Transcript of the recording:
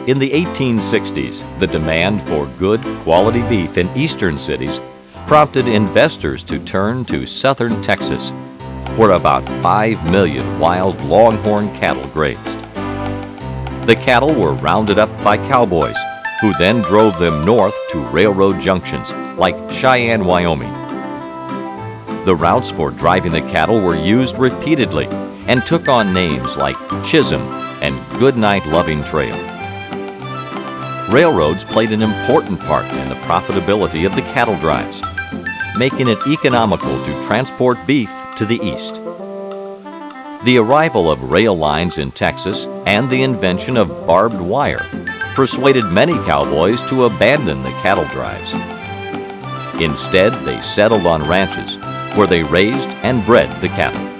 In the 1860s, the demand for good, quality beef in eastern cities prompted investors to turn to southern Texas, where about 5 million wild longhorn cattle grazed. The cattle were rounded up by cowboys, who then drove them north to railroad junctions like Cheyenne, Wyoming. The routes for driving the cattle were used repeatedly and took on names like Chisholm and Goodnight Loving Trail. Railroads played an important part in the profitability of the cattle drives, making it economical to transport beef to the east. The arrival of rail lines in Texas and the invention of barbed wire persuaded many cowboys to abandon the cattle drives. Instead, they settled on ranches where they raised and bred the cattle.